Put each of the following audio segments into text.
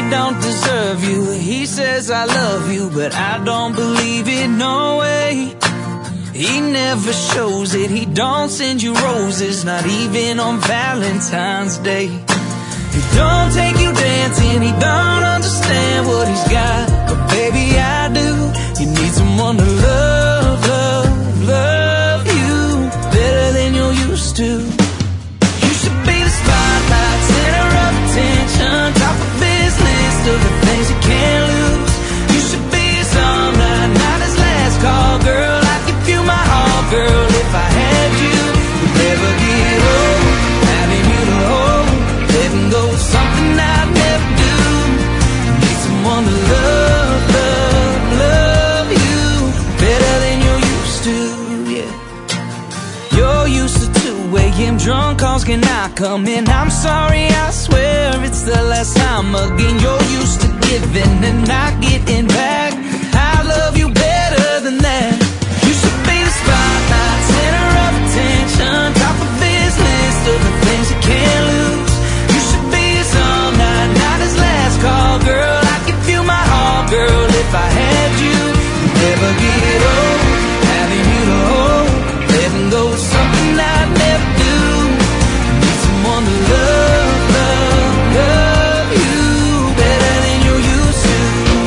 don't deserve you. He says I love you, but I don't believe it, no way. He never shows it, he don't send you roses, not even on Valentine's Day. He don't take you dancing, he don't understand what he's got, but baby I do. You need someone to love, love, love you better than you're used to. You should be the spotlight, center of attention, top of his list of the things you can't lose. You should be his all night, not his last call, girl. I'd give you my all, girl, if I had you. You'd never get old, having you to hold, letting go of something I'd never do. You need someone to love, love, love you better than you're used to, yeah. You're used to 2 a.m. drunk calls, can I come in? I'm sorry, I swear it's the last time again. You're used to giving and not getting back. I love you better than that. You should be the spotlight, center of attention, top of his list of the things you can't lose. You should be his all night, not his last call, girl. I'd give you my all, girl, if I had you. You'd never get old, having you to hold, letting go of something I'd never do. You need someone to love, love, love you better than you're used to.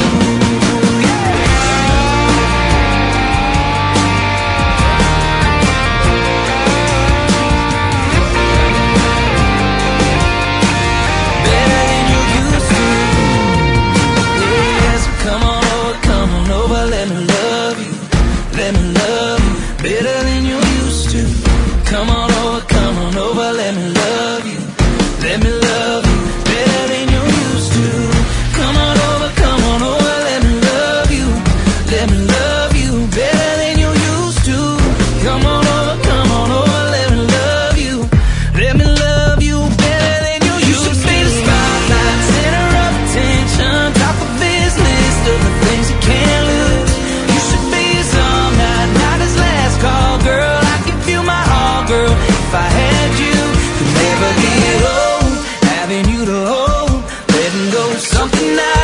Better than you're used to. Yes, come on over, let me love you, let me love you better than you're used to. Come on over, let me love you, let me love you better than you're used to. Come on over, let me love you, let me love you better than you're used to. Come on over, let me love you, let me love you better than you're used to. You should be the spotlight, center of attention, top of his list of the things you can't lose. You should be his all night, not his last call, girl. I'd give you my all, girl, if I had you. You'd never get old, having you to hold, letting go of something I